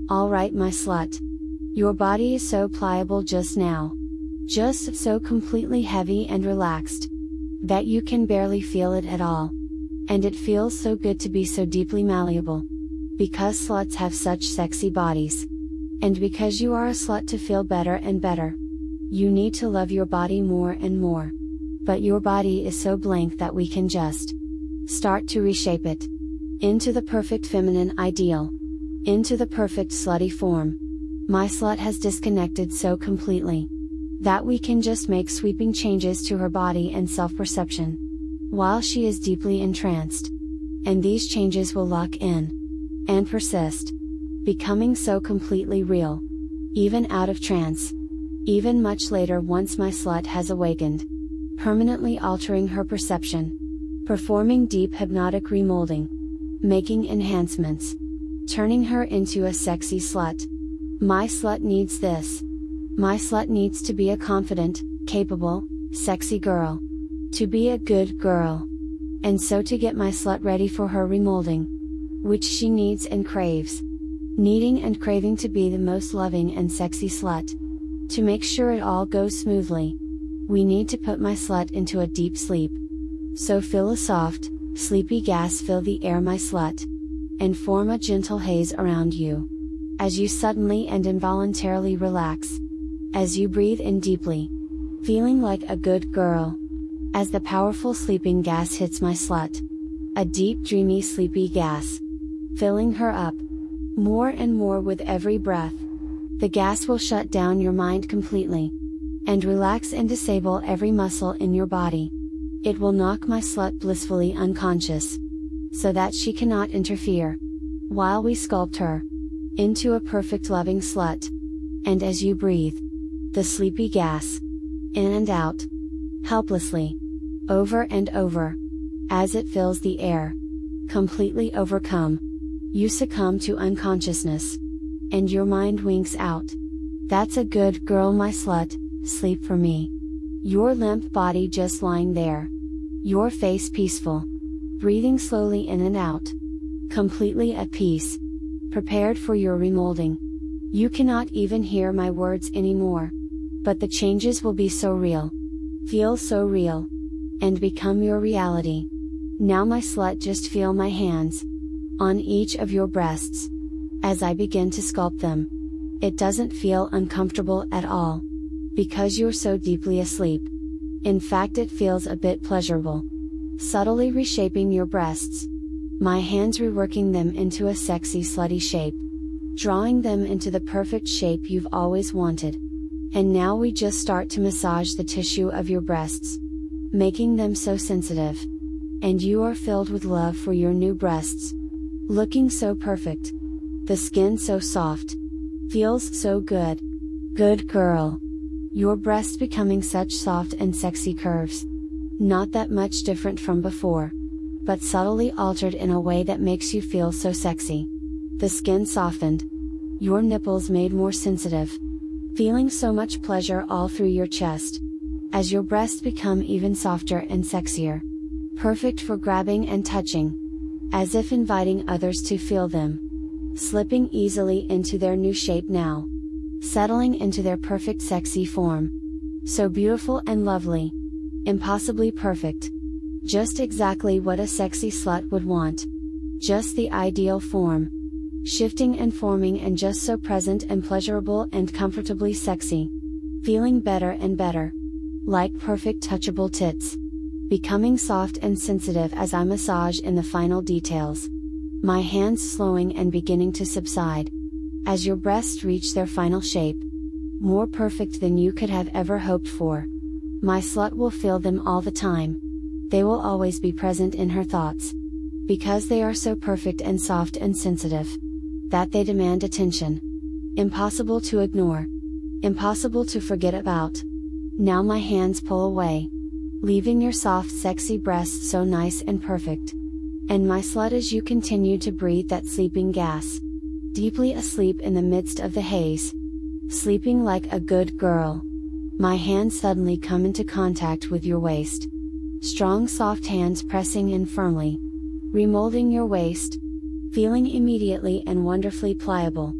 Alright my slut. Your body is so pliable just now. Just so completely heavy and relaxed, that you can barely feel it at all. And it feels so good to be so deeply malleable. Because sluts have such sexy bodies. And because you are a slut to feel better and better. You need to love your body more and more. But your body is so blank that we can just start to reshape it into the perfect feminine ideal. Into the perfect slutty form. My slut has disconnected so completely that we can just make sweeping changes to her body and self-perception while she is deeply entranced. And these changes will lock in and persist, becoming so completely real, even out of trance, even much later once my slut has awakened, permanently altering her perception, performing deep hypnotic remolding, making enhancements, turning her into a sexy slut. My slut needs this. My slut needs to be a confident, capable, sexy girl. To be a good girl. And so to get my slut ready for her remolding, which she needs and craves. Needing and craving to be the most loving and sexy slut. To make sure it all goes smoothly, we need to put my slut into a deep sleep. So feel a soft, sleepy gas fill the air my slut. And form a gentle haze around you. As you suddenly and involuntarily relax. As you breathe in deeply. Feeling like a good girl. As the powerful sleeping gas hits my slut. A deep dreamy sleepy gas. Filling her up. More and more with every breath. The gas will shut down your mind completely. And relax and disable every muscle in your body. It will knock my slut blissfully unconscious. So that she cannot interfere. While we sculpt her into a perfect loving slut. And as you breathe the sleepy gas in and out, helplessly, over and over, as it fills the air, completely overcome, you succumb to unconsciousness, and your mind winks out. That's a good girl my slut, sleep for me. Your limp body just lying there. Your face peaceful. Breathing slowly in and out. Completely at peace. Prepared for your remolding. You cannot even hear my words anymore. But the changes will be so real. Feel so real. And become your reality. Now my slut, just feel my hands on each of your breasts. As I begin to sculpt them. It doesn't feel uncomfortable at all. Because you're so deeply asleep. In fact, it feels a bit pleasurable. Subtly reshaping your breasts. My hands reworking them into a sexy slutty shape. Drawing them into the perfect shape you've always wanted. And now we just start to massage the tissue of your breasts. Making them so sensitive. And you are filled with love for your new breasts. Looking so perfect. The skin so soft. Feels so good. Good girl. Your breasts becoming such soft and sexy curves. Not that much different from before. But subtly altered in a way that makes you feel so sexy. The skin softened. Your nipples made more sensitive. Feeling so much pleasure all through your chest. As your breasts become even softer and sexier. Perfect for grabbing and touching. As if inviting others to feel them. Slipping easily into their new shape now. Settling into their perfect sexy form. So beautiful and lovely. Impossibly perfect. Just exactly what a sexy slut would want. Just the ideal form. Shifting and forming and just so present and pleasurable and comfortably sexy. Feeling better and better. Like perfect touchable tits. Becoming soft and sensitive as I massage in the final details. My hands slowing and beginning to subside. As your breasts reach their final shape. More perfect than you could have ever hoped for. My slut will feel them all the time. They will always be present in her thoughts. Because they are so perfect and soft and sensitive. That they demand attention. Impossible to ignore. Impossible to forget about. Now my hands pull away. Leaving your soft sexy breasts so nice and perfect. And my slut, as you continue to breathe that sleeping gas. Deeply asleep in the midst of the haze. Sleeping like a good girl. My hands suddenly come into contact with your waist. Strong soft hands pressing in firmly. Remolding your waist. Feeling immediately and wonderfully pliable.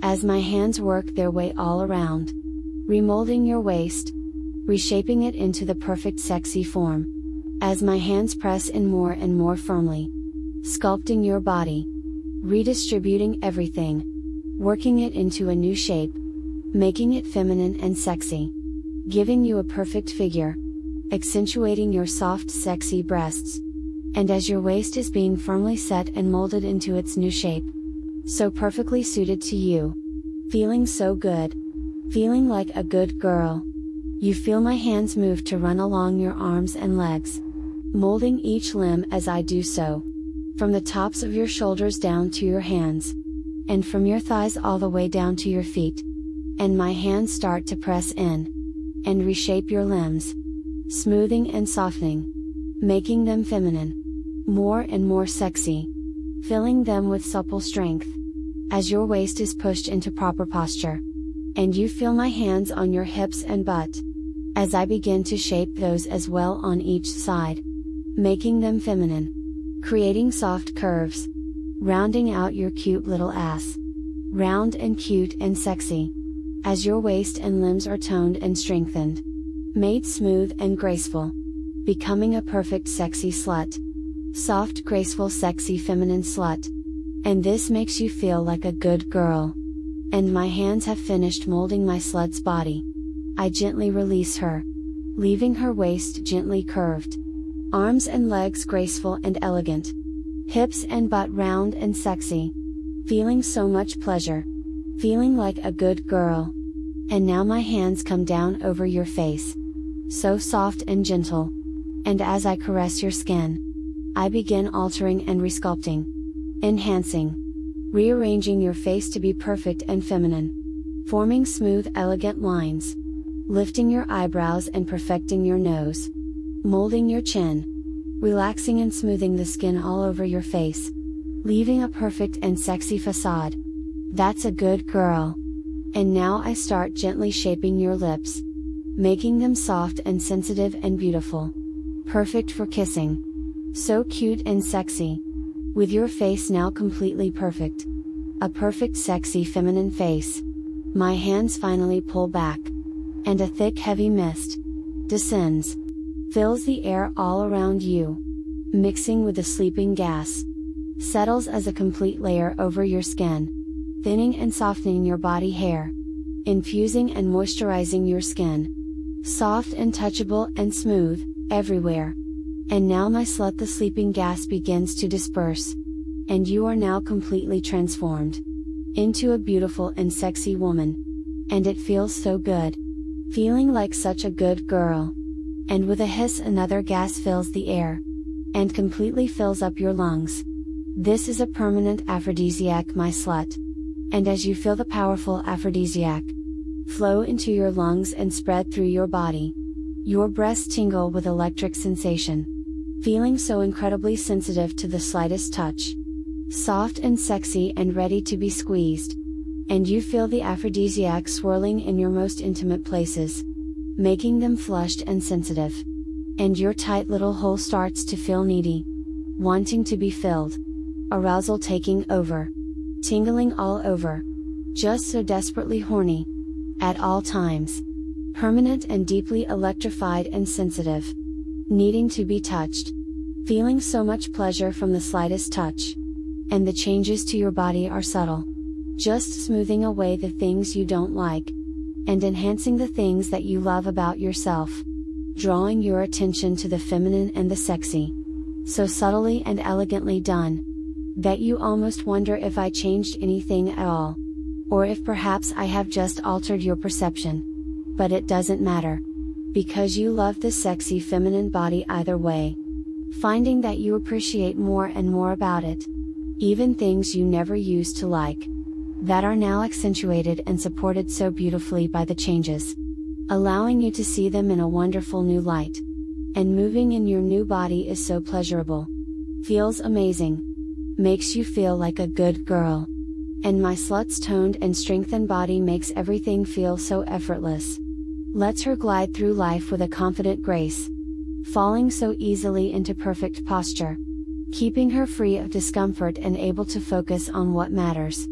as my hands work their way all around, remolding your waist, reshaping it into the perfect sexy form, as my hands press in more and more firmly, sculpting your body, redistributing everything, working it into a new shape, making it feminine and sexy, giving you a perfect figure, accentuating your soft sexy breasts, and as your waist is being firmly set and molded into its new shape, so perfectly suited to you, feeling so good, feeling like a good girl. You feel my hands move to run along your arms and legs, molding each limb as I do so, from the tops of your shoulders down to your hands, and from your thighs all the way down to your feet, and my hands start to press in, and reshape your limbs, smoothing and softening, making them feminine, more and more sexy, filling them with supple strength, as your waist is pushed into proper posture, and you feel my hands on your hips and butt, as I begin to shape those as well on each side, making them feminine, creating soft curves, rounding out your cute little ass, round and cute and sexy, as your waist and limbs are toned and strengthened, made smooth and graceful, becoming a perfect sexy slut, soft graceful sexy feminine slut, and this makes you feel like a good girl. And my hands have finished molding my slut's body. I gently release her, leaving her waist gently curved, arms and legs graceful and elegant, hips and butt round and sexy, feeling so much pleasure, feeling like a good girl. And now my hands come down over your face, so soft and gentle, and as I caress your skin, I begin altering and resculpting, enhancing, rearranging your face to be perfect and feminine, forming smooth elegant lines, lifting your eyebrows and perfecting your nose, molding your chin, relaxing and smoothing the skin all over your face, leaving a perfect and sexy facade. That's a good girl. And now I start gently shaping your lips, making them soft and sensitive and beautiful, perfect for kissing, so cute and sexy, with your face now completely perfect, a perfect sexy feminine face. My hands finally pull back, and a thick heavy mist descends, fills the air all around you, mixing with the sleeping gas, settles as a complete layer over your skin, thinning and softening your body hair, infusing and moisturizing your skin, soft and touchable and smooth, everywhere. And now my slut the sleeping gas begins to disperse, and you are now completely transformed into a beautiful and sexy woman, and it feels so good, feeling like such a good girl. And with a hiss another gas fills the air, and completely fills up your lungs. This is a permanent aphrodisiac, my slut. And as you feel the powerful aphrodisiac flow into your lungs and spread through your body, your breasts tingle with electric sensation, feeling so incredibly sensitive to the slightest touch, soft and sexy and ready to be squeezed. And you feel the aphrodisiac swirling in your most intimate places, making them flushed and sensitive. And your tight little hole starts to feel needy, wanting to be filled, arousal taking over, tingling all over, just so desperately horny, at all times, permanent and deeply electrified and sensitive, needing to be touched, feeling so much pleasure from the slightest touch. And the changes to your body are subtle, just smoothing away the things you don't like, and enhancing the things that you love about yourself, drawing your attention to the feminine and the sexy, so subtly and elegantly done, that you almost wonder if I changed anything at all, or if perhaps I have just altered your perception. But it doesn't matter, because you love the sexy feminine body either way, finding that you appreciate more and more about it, even things you never used to like, that are now accentuated and supported so beautifully by the changes, allowing you to see them in a wonderful new light. And moving in your new body is so pleasurable, feels amazing, makes you feel like a good girl. And my slut's toned and strengthened body makes everything feel so effortless, lets her glide through life with a confident grace, falling so easily into perfect posture, keeping her free of discomfort and able to focus on what matters,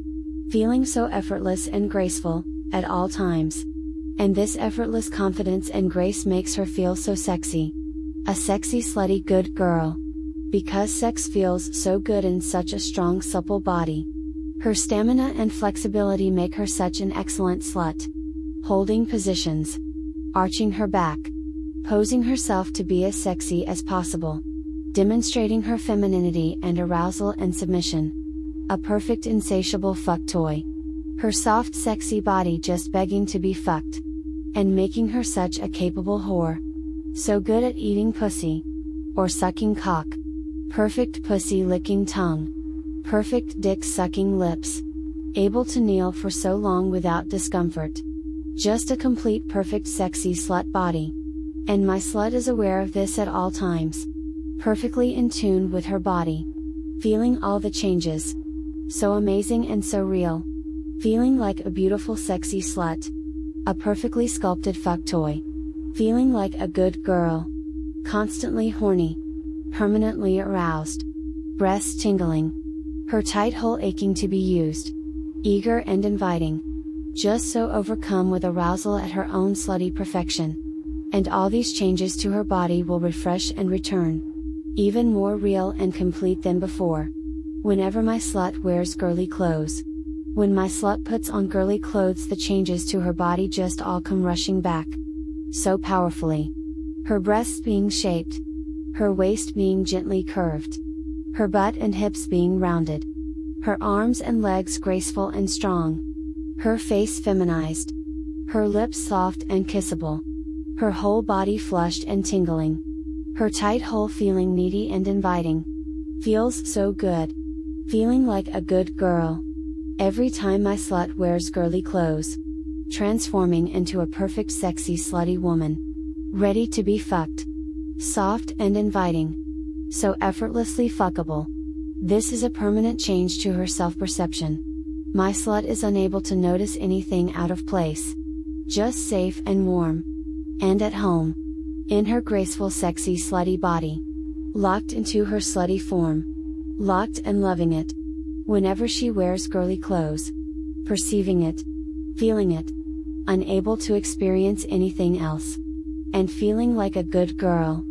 feeling so effortless and graceful, at all times. And this effortless confidence and grace makes her feel so sexy. A sexy slutty good girl. Because sex feels so good in such a strong supple body. Her stamina and flexibility make her such an excellent slut. Holding positions. Arching her back. Posing herself to be as sexy as possible. Demonstrating her femininity and arousal and submission. A perfect insatiable fuck toy. Her soft sexy body just begging to be fucked. And making her such a capable whore. So good at eating pussy. Or sucking cock. Perfect pussy licking tongue. Perfect dick sucking lips. Able to kneel for so long without discomfort. Just a complete perfect sexy slut body. And my slut is aware of this at all times. Perfectly in tune with her body. Feeling all the changes. So amazing and so real. Feeling like a beautiful sexy slut. A perfectly sculpted fuck toy. Feeling like a good girl. Constantly horny. Permanently aroused. Breasts tingling. Her tight hole aching to be used. Eager and inviting. Just so overcome with arousal at her own slutty perfection. And all these changes to her body will refresh and return. Even more real and complete than before. Whenever my slut wears girly clothes. When my slut puts on girly clothes, the changes to her body just all come rushing back. So powerfully. Her breasts being shaped. Her waist being gently curved. Her butt and hips being rounded. Her arms and legs graceful and strong. Her face feminized. Her lips soft and kissable. Her whole body flushed and tingling. Her tight hole feeling needy and inviting. Feels so good. Feeling like a good girl. Every time my slut wears girly clothes. Transforming into a perfect sexy slutty woman. Ready to be fucked. Soft and inviting. So effortlessly fuckable. This is a permanent change to her self-perception. My slut is unable to notice anything out of place. Just safe and warm. And at home. In her graceful sexy slutty body. Locked into her slutty form. Locked and loving it. Whenever she wears girly clothes. Perceiving it. Feeling it. Unable to experience anything else. And feeling like a good girl.